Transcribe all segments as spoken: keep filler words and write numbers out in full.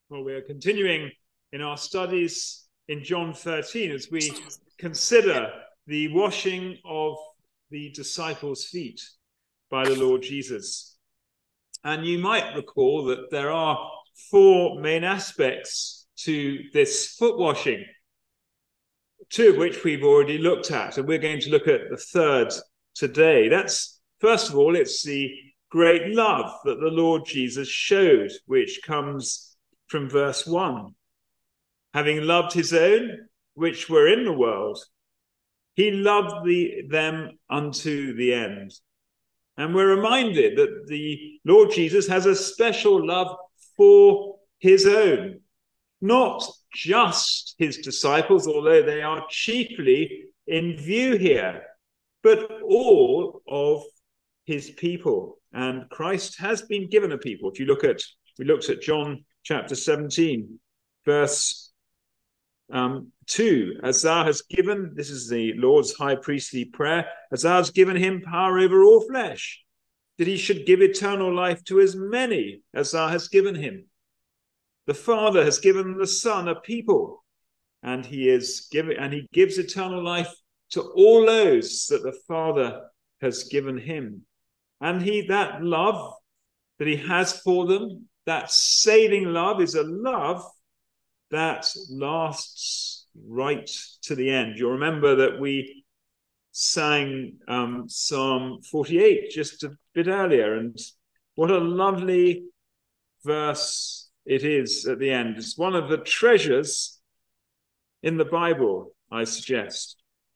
Well, we are continuing in our studies in John thirteen as we consider the washing of the disciples' feet by the Lord Jesus. And you might recall that there are four main aspects to this foot washing, two of which we've already looked at, and we're going to look at the third today. That's, first of all, it's the great love that the Lord Jesus showed, which comes from verse one. Having loved his own, which were in the world, he loved the, them unto the end. And we're reminded that the Lord Jesus has a special love for his own, not just his disciples, although they are chiefly in view here, but all of his people. And Christ has been given a people. If you look at, we looked at John chapter seventeen, verse um, two, as thou hast given, this is the Lord's high priestly prayer, as thou hast given him power over all flesh, that he should give eternal life to as many as thou hast given him. The Father has given the Son a people, and he is giving, and he gives eternal life to all those that the Father has given him. And he, that love that he has for them, that saving love, is a love that lasts right to the end. You'll remember that we sang um, Psalm forty-eight just a bit earlier, and what a lovely verse it is at the end. It's one of the treasures in the Bible, I suggest.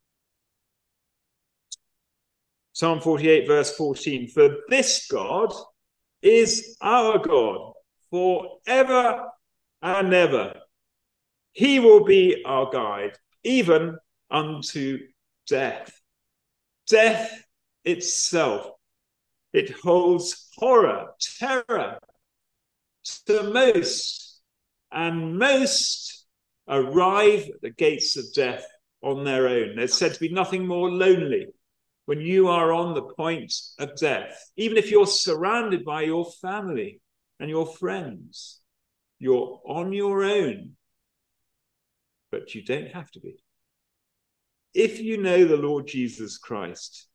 Psalm forty-eight, verse fourteen, for this God is our God forever and ever. He will be our guide, even unto death. Death itself, it holds horror, terror to most, and most arrive at the gates of death on their own. There's said to be nothing more lonely when you are on the point of death. Even if you're surrounded by your family and your friends, you're on your own, but you don't have to be. If you know the Lord Jesus Christ,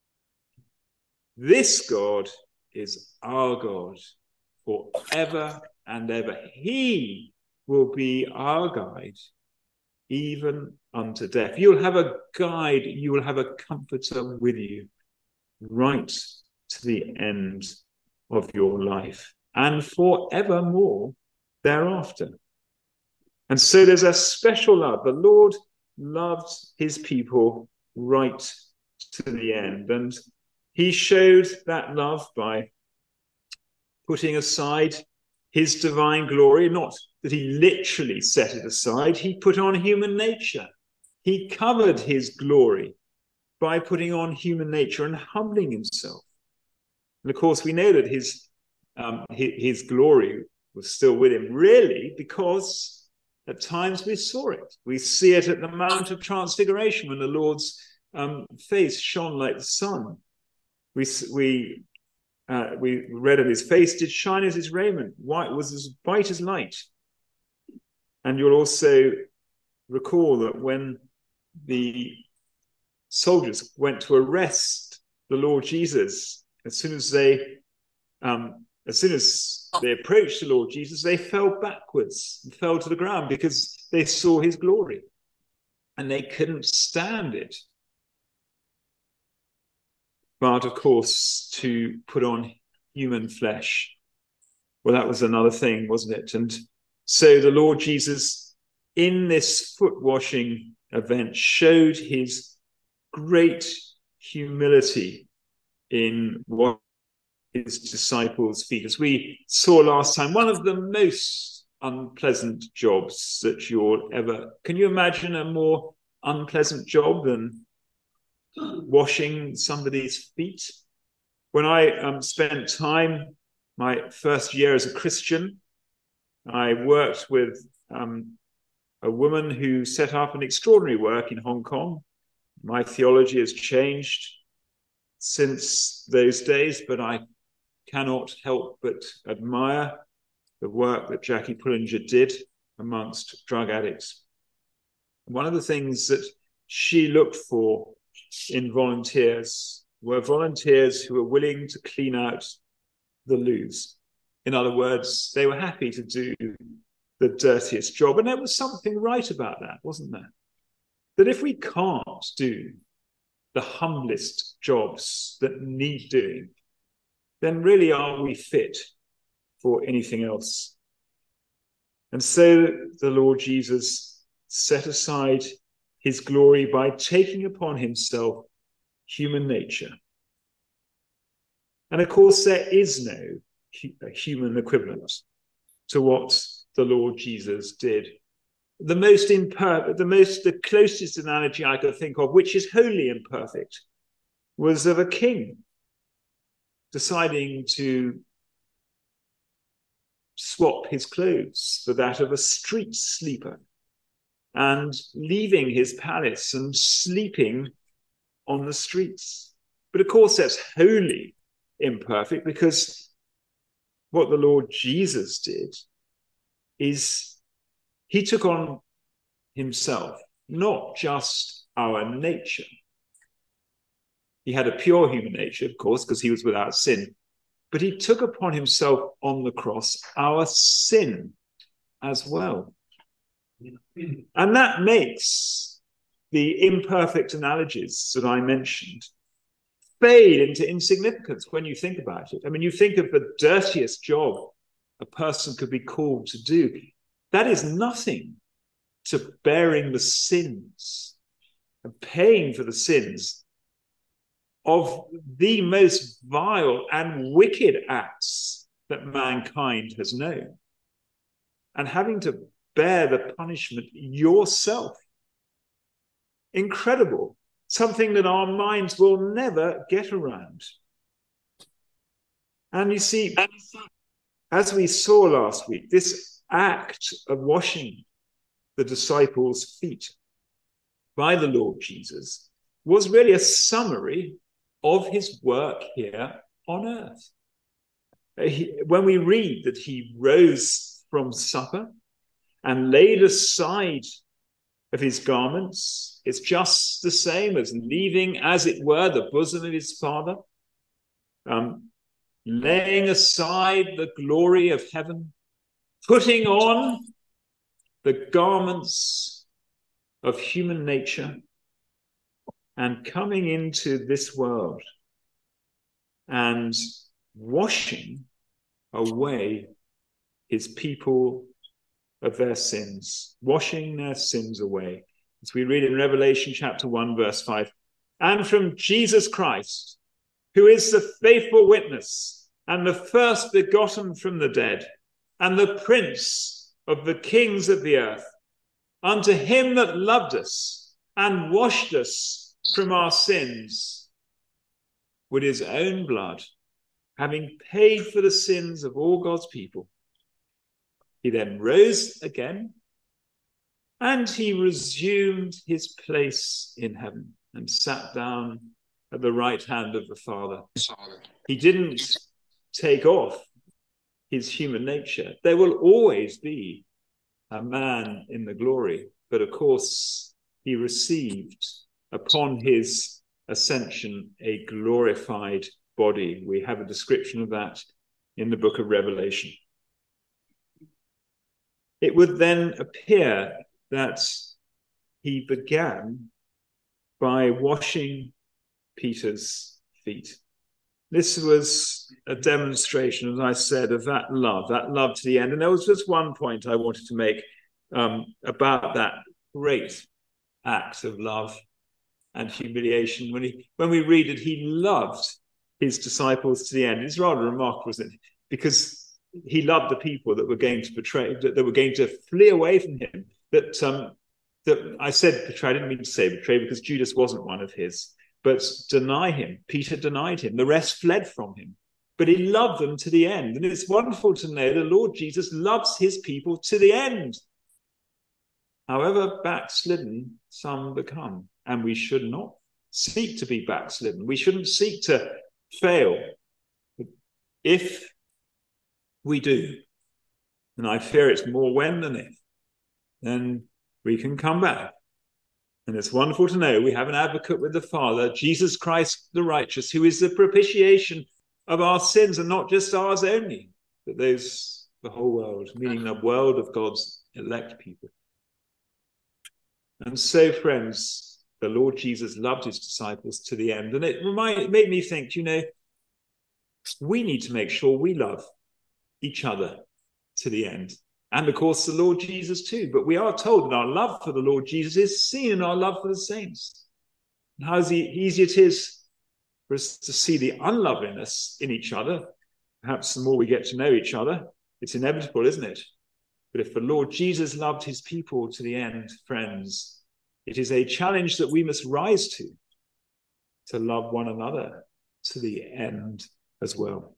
this God is our God forever and ever. He will be our guide, even unto death. You'll have a guide, you will have a comforter with you right to the end of your life and forevermore thereafter. And so there's a special love. The Lord loved his people right to the end. And he showed that love by putting aside his divine glory, not that he literally set it aside. He put on human nature. He covered his glory by putting on human nature and humbling himself. And of course, we know that his, um, his, his glory was still with him, really, because at times we saw it. We see it at the Mount of Transfiguration when the Lord's um, face shone like the sun. We, we, uh, we read of his face did shine as his raiment, white was as bright as light. And you'll also recall that when the soldiers went to arrest the Lord Jesus, as soon as they, um, as soon as they approached the Lord Jesus, they fell backwards and fell to the ground because they saw his glory and they couldn't stand it. But of course, to put on human flesh, well, that was another thing, wasn't it? And so the Lord Jesus, in this foot washing event, showed his great humility in what his disciples' feet. As we saw last time, one of the most unpleasant jobs that you'll ever... Can you imagine a more unpleasant job than washing somebody's feet? When I um, spent time, my first year as a Christian, I worked with um, a woman who set up an extraordinary work in Hong Kong. My theology has changed since those days, but I cannot help but admire the work that Jackie Pullinger did amongst drug addicts. One of the things that she looked for in volunteers were volunteers who were willing to clean out the loos. In other words, they were happy to do the dirtiest job. And there was something right about that, wasn't there? That if we can't do the humblest jobs that need doing, then really are we fit for anything else? And so the Lord Jesus set aside his glory by taking upon himself human nature. And of course, there is no human equivalent to what the Lord Jesus did. The most imperfect, the most, the closest analogy I could think of, which is wholly imperfect, was of a king deciding to swap his clothes for that of a street sleeper and leaving his palace and sleeping on the streets. But of course, that's wholly imperfect, because what the Lord Jesus did is he took on himself not just our nature. He had a pure human nature, of course, because he was without sin, but he took upon himself on the cross our sin as well. And that makes the imperfect analogies that I mentioned fade into insignificance when you think about it. I mean, you think of the dirtiest job a person could be called to do. That is nothing to bearing the sins and paying for the sins of the most vile and wicked acts that mankind has known, and having to bear the punishment yourself. Incredible. Something that our minds will never get around. And you see, as we saw last week, this act of washing the disciples' feet by the Lord Jesus was really a summary of his work here on earth. He, when we read that he rose from supper and laid aside of his garments, it's just the same as leaving, as it were, the bosom of his Father, um, laying aside the glory of heaven, putting on the garments of human nature, and coming into this world and washing away his people of their sins, washing their sins away. As we read in Revelation chapter one, verse five, and from Jesus Christ, who is the faithful witness and the first begotten from the dead, and the prince of the kings of the earth, unto him that loved us and washed us from our sins with his own blood, having paid for the sins of all God's people. He then rose again, and he resumed his place in heaven and sat down at the right hand of the Father. He didn't take off his human nature. There will always be a man in the glory, but of course he received upon his ascension a glorified body. We have a description of that in the book of Revelation. It would then appear that he began by washing Peter's feet. This was a demonstration, as I said, of that love, that love to the end. And there was just one point I wanted to make um, about that great act of love and humiliation. When he, when we read it, he loved his disciples to the end. It's rather remarkable, isn't it? Because he loved the people that were going to betray, that, that were going to flee away from him. That um, that I said betray, I didn't mean to say betray, because Judas wasn't one of his, but deny him. Peter denied him. The rest fled from him. But he loved them to the end. And it's wonderful to know the Lord Jesus loves his people to the end. However backslidden some become, and we should not seek to be backslidden. We shouldn't seek to fail. If we do, And I fear it's more when than if. Then we can come back. And it's wonderful to know we have an advocate with the Father, Jesus Christ the righteous, who is the propitiation of our sins, and not just ours only, but those, the whole world, meaning the world of God's elect people. And so, friends, the Lord Jesus loved his disciples to the end. And it, remind, it made me think, you know, we need to make sure we love each other to the end. And of course, the Lord Jesus too. But we are told that our love for the Lord Jesus is seen in our love for the saints. And how easy it is for us to see the unloveliness in each other. Perhaps the more we get to know each other, it's inevitable, isn't it? But if the Lord Jesus loved his people to the end, friends, it is a challenge that we must rise to, to love one another to the end as well.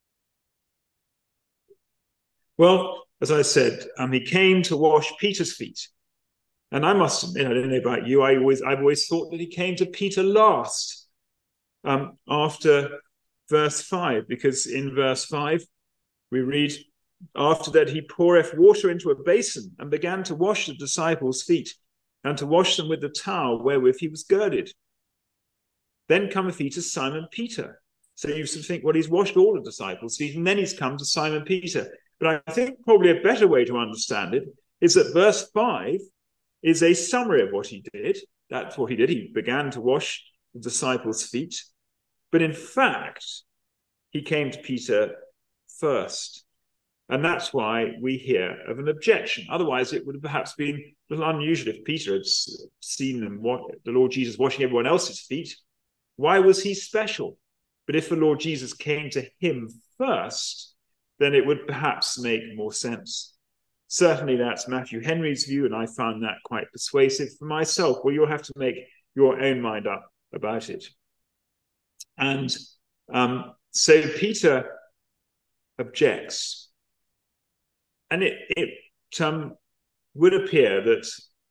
Well, as I said, um, he came to wash Peter's feet. And I must admit, I don't know about you, I always, I've always thought that he came to Peter last, um, after verse five, because in verse five, we read, after that he poureth water into a basin and began to wash the disciples' feet and to wash them with the towel wherewith he was girded. Then cometh he to Simon Peter. So you sort of think, well, he's washed all the disciples' feet, and then he's come to Simon Peter. But I think probably a better way to understand it is that verse five is a summary of what he did. That's what he did. He began to wash the disciples' feet. But in fact, he came to Peter first. And that's why we hear of an objection. Otherwise, it would have perhaps been a little unusual if Peter had seen them, what, the Lord Jesus washing everyone else's feet. Why was he special? But if the Lord Jesus came to him first, then it would perhaps make more sense. Certainly that's Matthew Henry's view, and I found that quite persuasive for myself. Well, you'll have to make your own mind up about it. And um, so Peter objects. And it, it um, would appear that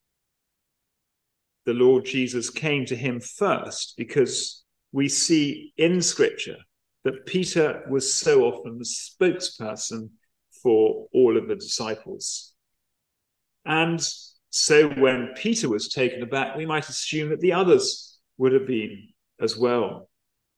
the Lord Jesus came to him first because we see in Scripture that Peter was so often the spokesperson for all of the disciples. And so when Peter was taken aback, we might assume that the others would have been as well.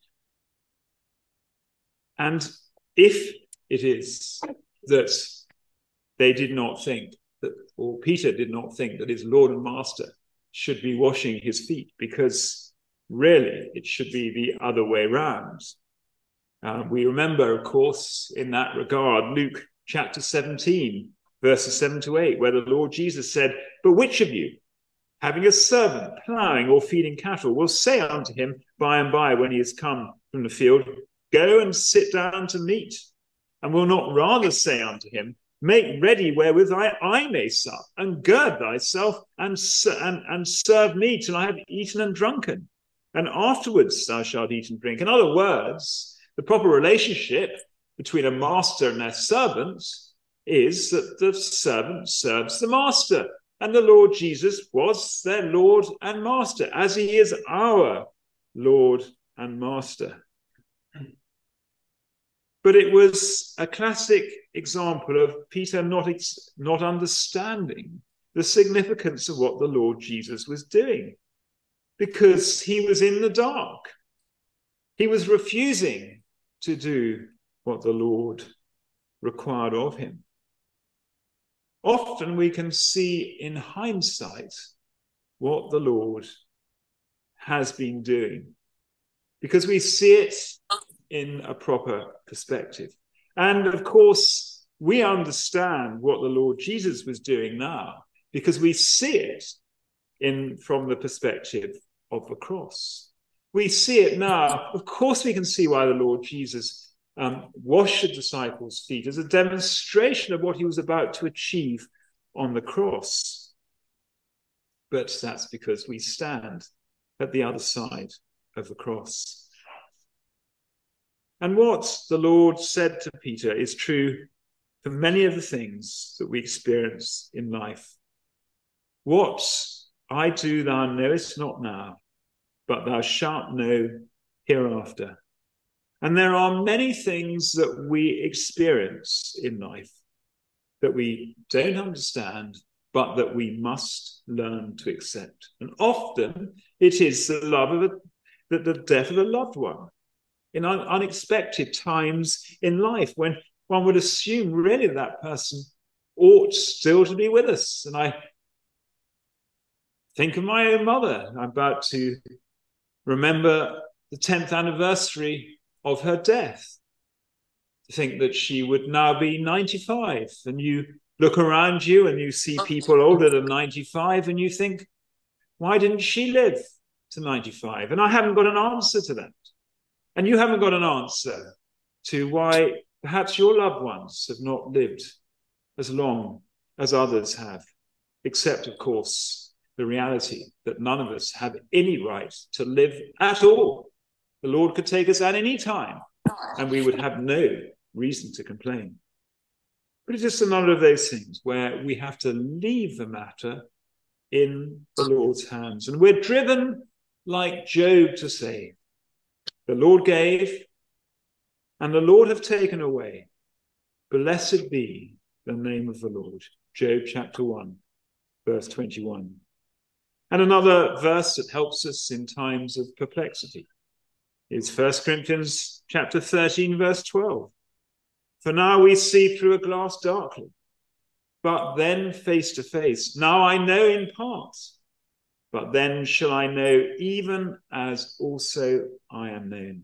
And if it is that they did not think that, or Peter did not think that his Lord and Master should be washing his feet, because really it should be the other way round. Uh, we remember, of course, in that regard, Luke chapter seventeen, verses seven to eight, where the Lord Jesus said, "But which of you, having a servant ploughing or feeding cattle, will say unto him by and by when he is come from the field, Go and sit down to meat, and will not rather say unto him, Make ready wherewith I, I may sup, and gird thyself, and, and, and serve me till I have eaten and drunken, and afterwards thou shalt eat and drink." In other words, the proper relationship between a master and their servant is that the servant serves the master. And the Lord Jesus was their Lord and Master, as he is our Lord and Master. But it was a classic example of Peter not, ex- not understanding the significance of what the Lord Jesus was doing, because he was in the dark. He was refusing to do what the Lord required of him. Often we can see in hindsight what the Lord has been doing, because we see it in a proper perspective. And of course, we understand what the Lord Jesus was doing now, because we see it in from the perspective of the cross. We see it now. Of course, we can see why the Lord Jesus Um, wash the disciples' feet as a demonstration of what he was about to achieve on the cross. But that's because we stand at the other side of the cross. And what the Lord said to Peter is true for many of the things that we experience in life. What I do thou knowest not now, but thou shalt know hereafter. And there are many things that we experience in life that we don't understand, but that we must learn to accept. And often it is the love of a, the, the death of a loved one in un, unexpected times in life when one would assume really that person ought still to be with us. And I think of my own mother. I'm about to remember the tenth anniversary of her death. To think that she would now be ninety-five, and you look around you and you see people older than ninety-five, and you think, why didn't she live to ninety-five? And I haven't got an answer to that. And you haven't got an answer to why perhaps your loved ones have not lived as long as others have, except, of course, the reality that none of us have any right to live at all. The Lord could take us at any time, and we would have no reason to complain. But it's just another of those things where we have to leave the matter in the Lord's hands. And we're driven, like Job, to say, the Lord gave, and the Lord have taken away. Blessed be the name of the Lord. Job chapter one, verse twenty-one. And another verse that helps us in times of perplexity is First Corinthians chapter thirteen, verse twelve. For now we see through a glass darkly, but then face to face. Now I know in part, but then shall I know even as also I am known.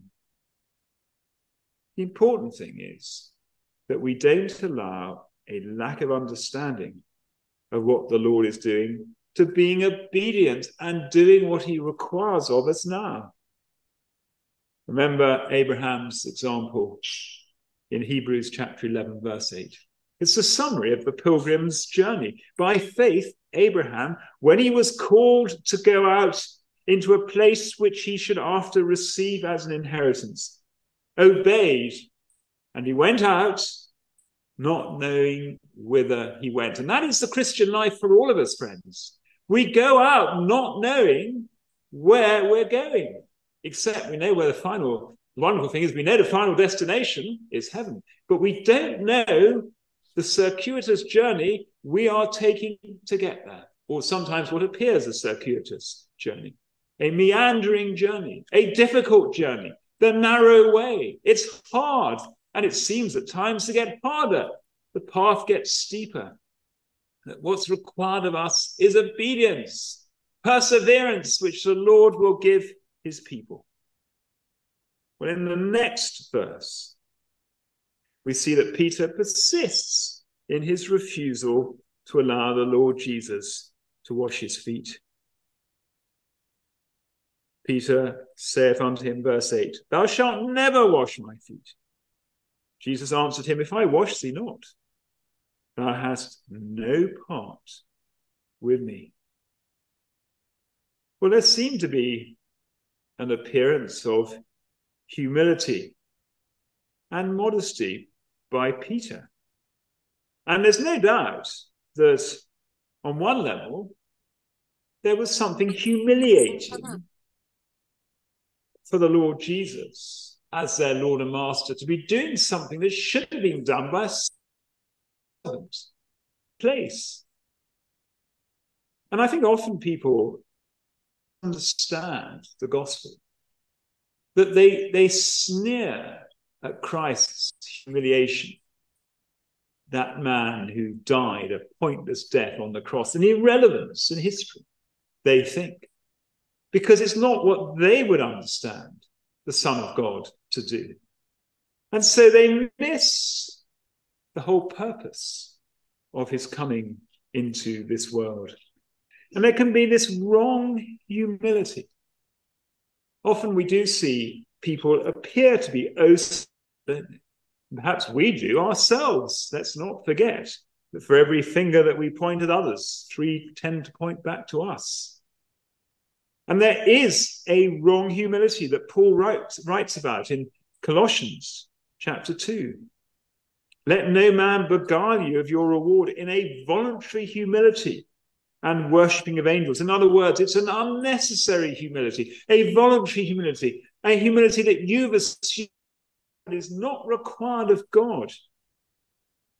The important thing is that we don't allow a lack of understanding of what the Lord is doing to being obedient and doing what he requires of us now. Remember Abraham's example in Hebrews chapter eleven, verse eight. It's a summary of the pilgrim's journey. By faith, Abraham, when he was called to go out into a place which he should after receive as an inheritance, obeyed, and he went out not knowing whither he went. And that is the Christian life for all of us, friends. We go out not knowing where we're going, except we know where the final, the wonderful thing is we know the final destination is heaven, but we don't know the circuitous journey we are taking to get there, or sometimes what appears a circuitous journey, a meandering journey, a difficult journey, the narrow way. It's hard, and it seems at times to get harder. The path gets steeper. What's required of us is obedience, perseverance, which the Lord will give his people. Well, in the next verse, we see that Peter persists in his refusal to allow the Lord Jesus to wash his feet. Peter saith unto him, verse eight, Thou shalt never wash my feet. Jesus answered him, If I wash thee not, thou hast no part with me. Well, there seemed to be an appearance of humility and modesty by Peter. And there's no doubt that on one level, there was something humiliating for the Lord Jesus as their Lord and Master to be doing something that should have been done by a servant place. And I think often people understand the gospel, that they, they sneer at Christ's humiliation, that man who died a pointless death on the cross, an irrelevance in history, they think, because it's not what they would understand the Son of God to do. And so they miss the whole purpose of his coming into this world. And there can be this wrong humility. Often we do see people appear to be oh, perhaps we do ourselves. Let's not forget that for every finger that we point at others, three tend to point back to us. And there is a wrong humility that Paul writes, writes about in Colossians chapter two. Let no man beguile you of your reward in a voluntary humility and worshipping of angels. In other words, it's an unnecessary humility, a voluntary humility, a humility that you've assumed is not required of God.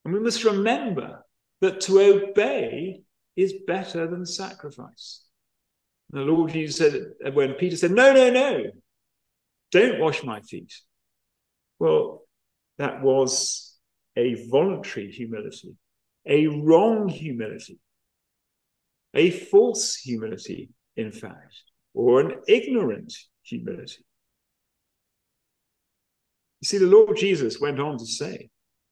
And we must remember that to obey is better than sacrifice. And the Lord Jesus said, when Peter said, no, no, no, don't wash my feet. Well, that was a voluntary humility, a wrong humility, a false humility, in fact, or an ignorant humility. You see, the Lord Jesus went on to say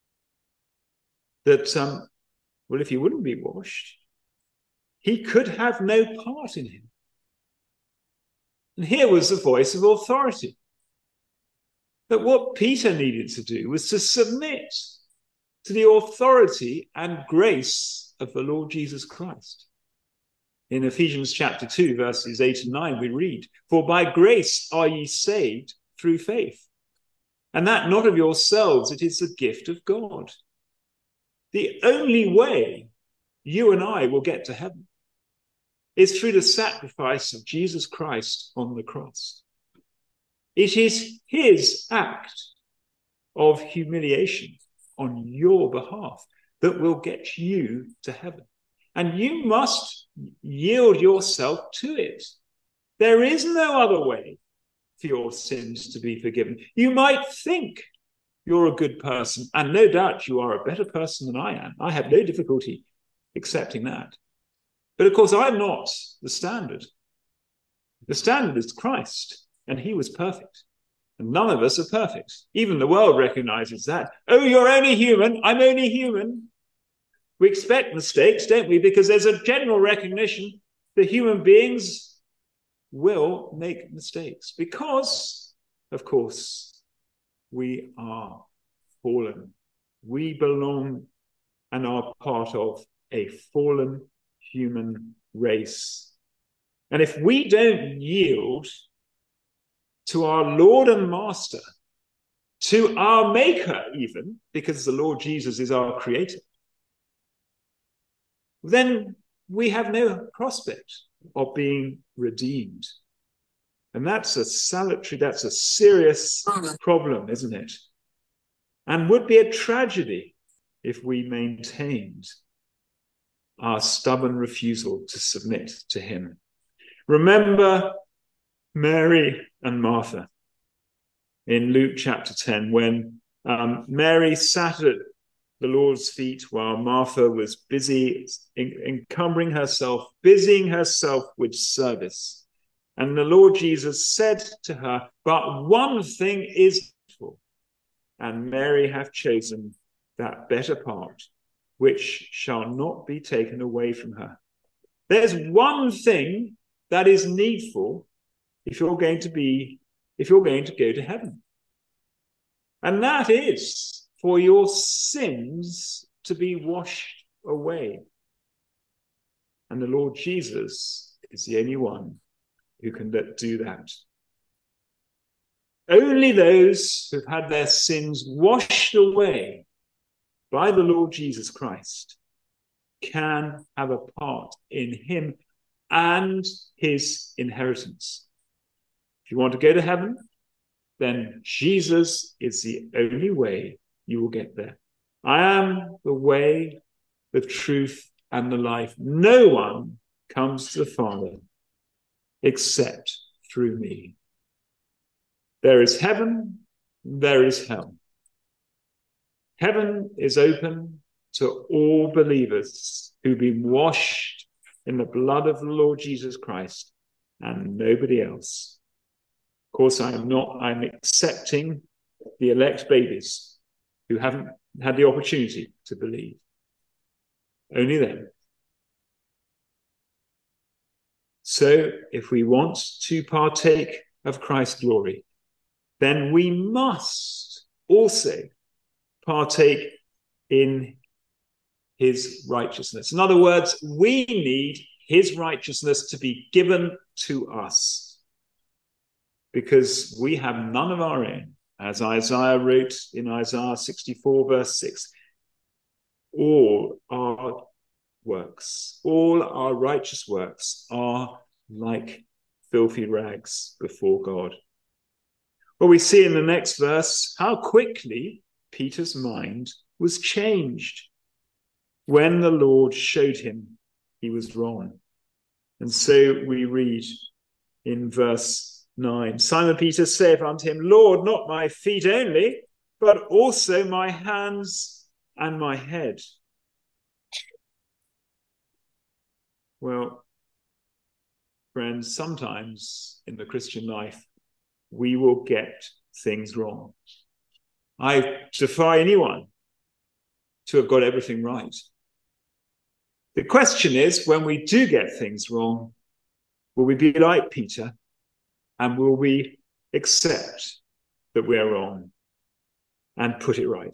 that, um, well, if he wouldn't be washed, he could have no part in him. And here was the voice of authority. That what Peter needed to do was to submit to the authority and grace of the Lord Jesus Christ. In Ephesians chapter two, verses eight and nine, we read, "For by grace are ye saved through faith, and that not of yourselves, it is the gift of God." The only way you and I will get to heaven is through the sacrifice of Jesus Christ on the cross. It is his act of humiliation on your behalf that will get you to heaven. And you must yield yourself to it. There is no other way for your sins to be forgiven. You might think you're a good person, and no doubt you are a better person than I am. I have no difficulty accepting that. But of course, I'm not the standard. The standard is Christ, and he was perfect. And none of us are perfect. Even the world recognizes that. Oh, you're only human. I'm only human. We expect mistakes, don't we? Because there's a general recognition that human beings will make mistakes. Because, of course, we are fallen. We belong and are part of a fallen human race. And if we don't yield to our Lord and Master, to our Maker even, because the Lord Jesus is our Creator, then we have no prospect of being redeemed. And that's a salutary, that's a serious problem, isn't it? And would be a tragedy if we maintained our stubborn refusal to submit to him. Remember Mary and Martha in Luke chapter ten, when um, Mary sat at the Lord's feet while Martha was busy encumbering herself, busying herself with service. And the Lord Jesus said to her, "But one thing is needful, and Mary hath chosen that better part, which shall not be taken away from her." There's one thing that is needful if you're going to be, if you're going to go to heaven. And that is for your sins to be washed away. And the Lord Jesus is the only one who can do that. Only those who've had their sins washed away by the Lord Jesus Christ can have a part in him and his inheritance. If you want to go to heaven, then Jesus is the only way you will get there. I am the way, the truth, and the life. No one comes to the Father except through me. There is heaven, there is hell. Heaven is open to all believers who've been washed in the blood of the Lord Jesus Christ and nobody else. Of course, I am not, I'm accepting the elect babies who haven't had the opportunity to believe. Only them. So, if we want to partake of Christ's glory, then we must also partake in his righteousness. In other words, we need his righteousness to be given to us, because we have none of our own. As Isaiah wrote in Isaiah sixty-four, verse six, all our works, all our righteous works are like filthy rags before God. Well, we see in the next verse how quickly Peter's mind was changed when the Lord showed him he was wrong. And so we read in verse nine, Simon Peter saith unto him, Lord, not my feet only, but also my hands and my head. Well, friends, sometimes in the Christian life, we will get things wrong. I defy anyone to have got everything right. The question is, when we do get things wrong, will we be like Peter, and will we accept that we are wrong and put it right?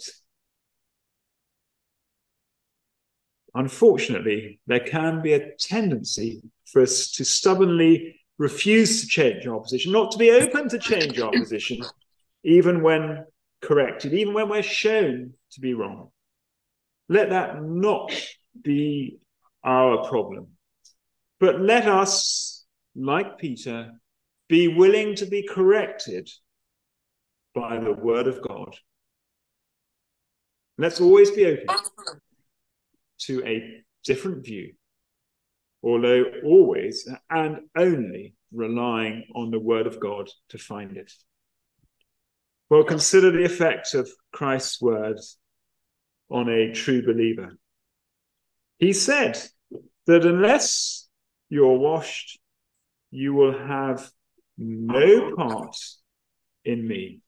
Unfortunately, there can be a tendency for us to stubbornly refuse to change our position, not to be open to change our position, even when corrected, even when we're shown to be wrong. Let that not be our problem. But let us, like Peter, be willing to be corrected by the word of God. Let's always be open to a different view, although always and only relying on the word of God to find it. Well, consider the effect of Christ's words on a true believer. He said that unless you're washed, you will have no part in me.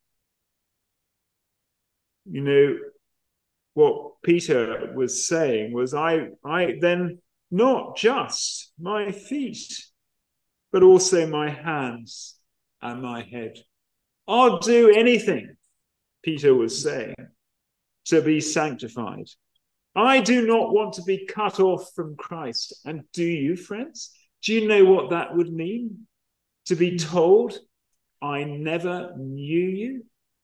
You know, what Peter was saying was, I, I then not just my feet, but also my hands and my head. I'll do anything, Peter was saying, to be sanctified. I do not want to be cut off from Christ. And do you, friends? Do you know what that would mean? To be told, I never knew you?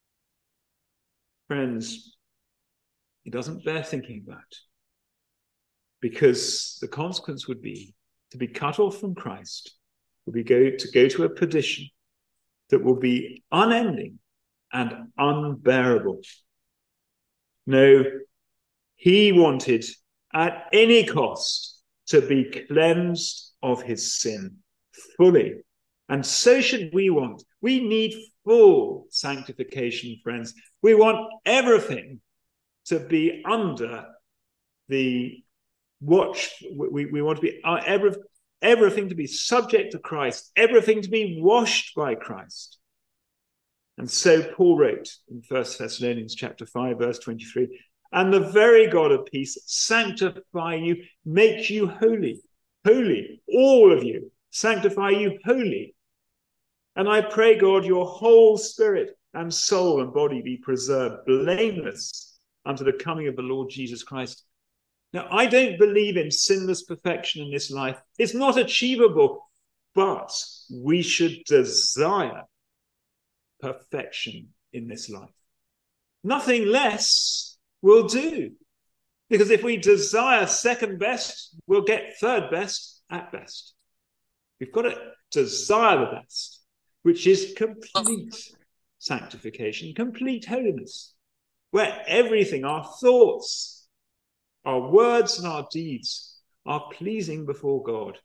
Friends, it doesn't bear thinking about, because the consequence would be to be cut off from Christ, would be go to go to a perdition that will be unending and unbearable. No, he wanted at any cost to be cleansed of his sin fully. And so should we want. We need full sanctification, friends. We want everything to be under the watch. We, we want to be uh, every, everything to be subject to Christ, everything to be washed by Christ. And so Paul wrote in First Thessalonians chapter five, verse twenty-three, and the very God of peace sanctify you, make you holy, holy, all of you, sanctify you holy. And I pray, God, your whole spirit and soul and body be preserved blameless unto the coming of the Lord Jesus Christ. Now, I don't believe in sinless perfection in this life. It's not achievable, but we should desire perfection in this life. Nothing less will do. Because if we desire second best, we'll get third best at best. We've got to desire the best, which is complete sanctification, complete holiness, where everything, our thoughts, our words and our deeds are pleasing before God.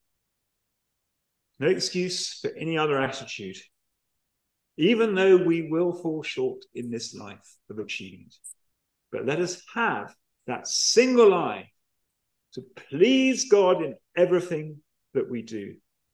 No excuse for any other attitude, even though we will fall short in this life of achieving it. But let us have that single eye to please God in everything that we do.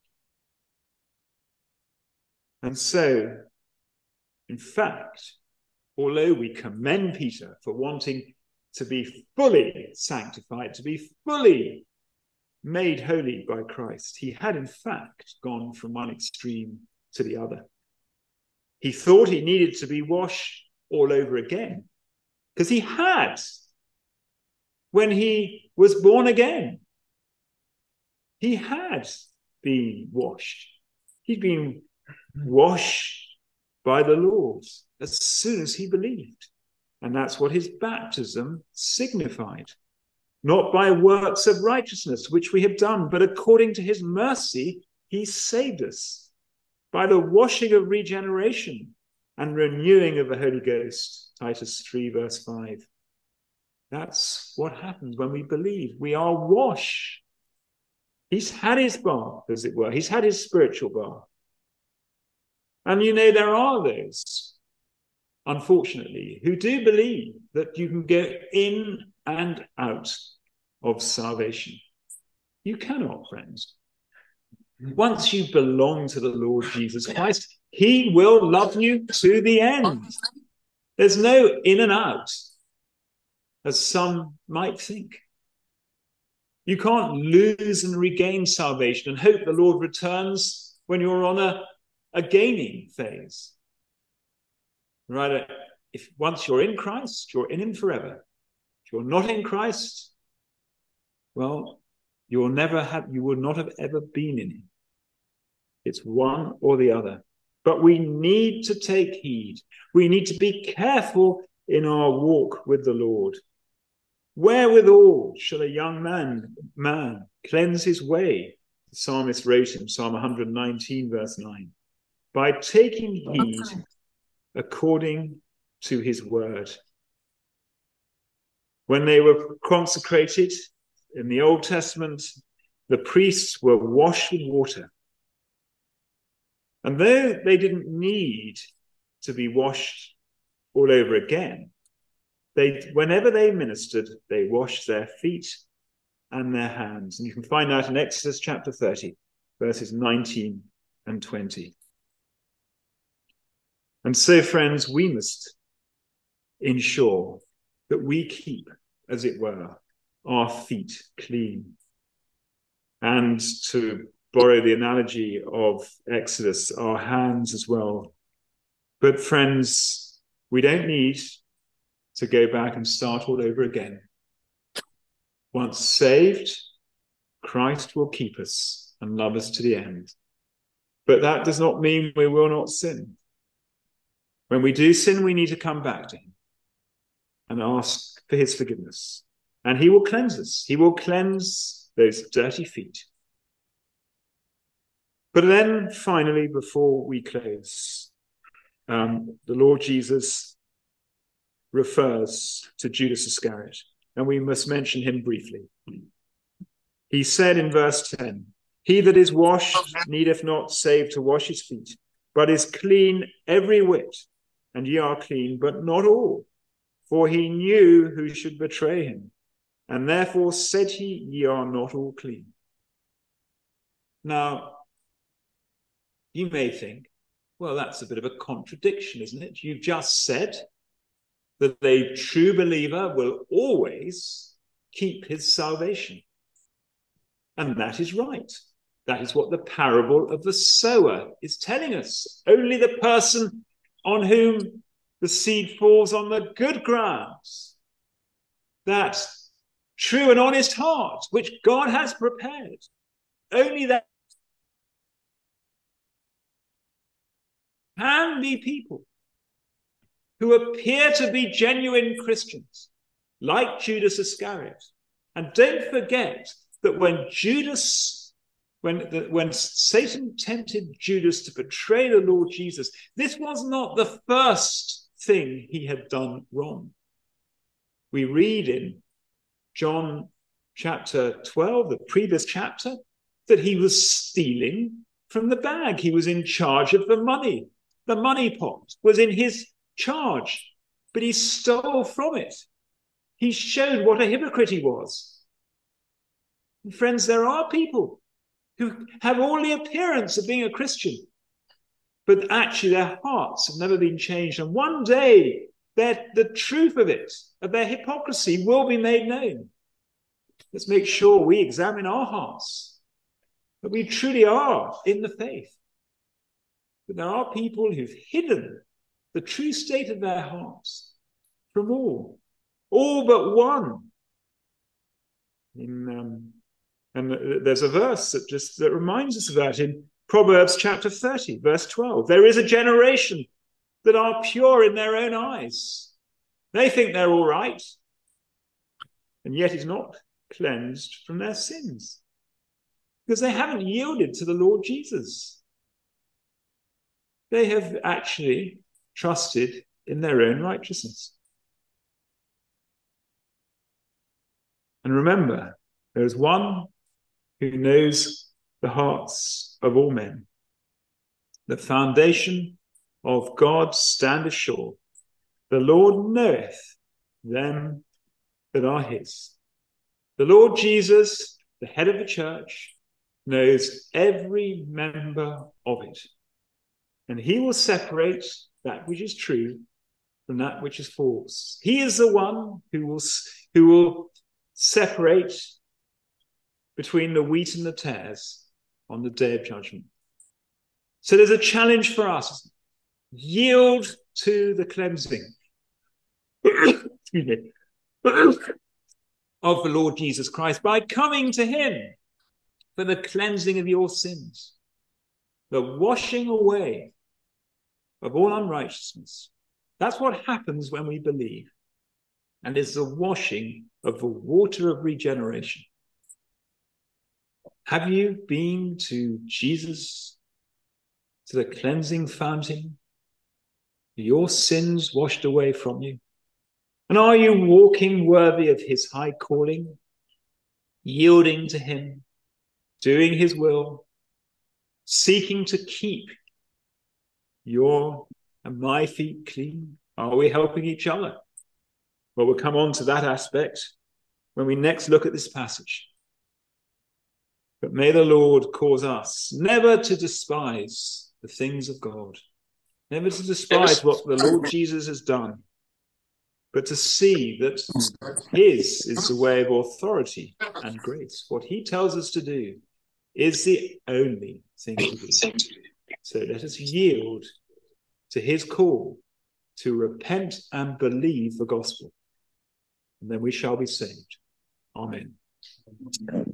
And so, in fact, although we commend Peter for wanting to be fully sanctified, to be fully made holy by Christ, he had in fact gone from one extreme to the other. He thought he needed to be washed all over again, because he had when he was born again. He had been washed. He'd been washed by the Lord as soon as he believed. And that's what his baptism signified. Not by works of righteousness, which we have done, but according to his mercy, he saved us by the washing of regeneration and renewing of the Holy Ghost. Titus three, verse five. That's what happens when we believe. We are washed. He's had his bath, as it were. He's had his spiritual bath. And you know, there are those, unfortunately, who do believe that you can go in and out of salvation. You cannot, friends. Once you belong to the Lord Jesus Christ, he will love you to the end. There's no in and out, as some might think. You can't lose and regain salvation and hope the Lord returns when you're on a, a gaining phase. Right? If once you're in Christ, you're in him forever. If you're not in Christ, well, you will never have, you will not have ever been in him. It's one or the other. But we need to take heed. We need to be careful in our walk with the Lord. Wherewithal shall a young man, man cleanse his way? The psalmist wrote in Psalm one nineteen, verse nine. By taking heed according to his word. When they were consecrated in the Old Testament, the priests were washed with water. And though they didn't need to be washed all over again, they, whenever they ministered, they washed their feet and their hands. And you can find that in Exodus chapter thirty, verses nineteen and twenty. And so, friends, we must ensure that we keep, as it were, our feet clean. And to borrow the analogy of Exodus, our hands as well. But friends, we don't need to go back and start all over again. Once saved, Christ will keep us and love us to the end. But that does not mean we will not sin. When we do sin, we need to come back to him and ask for his forgiveness. And he will cleanse us. He will cleanse those dirty feet. But then, finally, before we close, um, the Lord Jesus refers to Judas Iscariot, and we must mention him briefly. He said in verse ten, he that is washed needeth not save to wash his feet, but is clean every whit, and ye are clean, but not all. For he knew who should betray him, and therefore said he, ye are not all clean. Now, you may think, well, that's a bit of a contradiction, isn't it? You've just said that a true believer will always keep his salvation. And that is right. That is what the parable of the sower is telling us. Only the person on whom the seed falls on the good grounds, that true and honest heart which God has prepared, only that can be people who appear to be genuine Christians, like Judas Iscariot. And don't forget that when Judas, when, the, when Satan tempted Judas to betray the Lord Jesus, this was not the first thing he had done wrong. We read in John chapter twelve, the previous chapter, that he was stealing from the bag. He was in charge of the money. The money pot was in his charge, but he stole from it. He showed what a hypocrite he was. And friends, there are people who have all the appearance of being a Christian, but actually their hearts have never been changed. And one day, the truth of it, of their hypocrisy, will be made known. Let's make sure we examine our hearts, that we truly are in the faith. But there are people who've hidden the true state of their hearts from all, all but one. In, um, and there's a verse that just that reminds us of that in Proverbs chapter thirty, verse twelve. There is a generation that are pure in their own eyes. They think they're all right, and yet is not cleansed from their sins, because they haven't yielded to the Lord Jesus. They have actually trusted in their own righteousness. And remember, there is one who knows the hearts of all men. The foundation of God standeth sure. The Lord knoweth them that are his. The Lord Jesus, the head of the church, knows every member of it. And he will separate that which is true from that which is false. He is the one who will, who will separate between the wheat and the tares on the day of judgment. So there's a challenge for us. Yield to the cleansing excuse me, of the Lord Jesus Christ by coming to him for the cleansing of your sins, the washing away of all unrighteousness. That's what happens when we believe. And it's the washing of the water of regeneration. Have you been to Jesus, to the cleansing fountain? Your sins washed away from you? And are you walking worthy of his high calling, yielding to him, doing his will, seeking to keep your and my feet clean? Are we helping each other? Well, we'll come on to that aspect when we next look at this passage. But may the Lord cause us never to despise the things of God, never to despise what the Lord Jesus has done, but to see that his is the way of authority and grace. What he tells us to do is the only thing to do. So let us yield to his call to repent and believe the gospel, and then we shall be saved. Amen.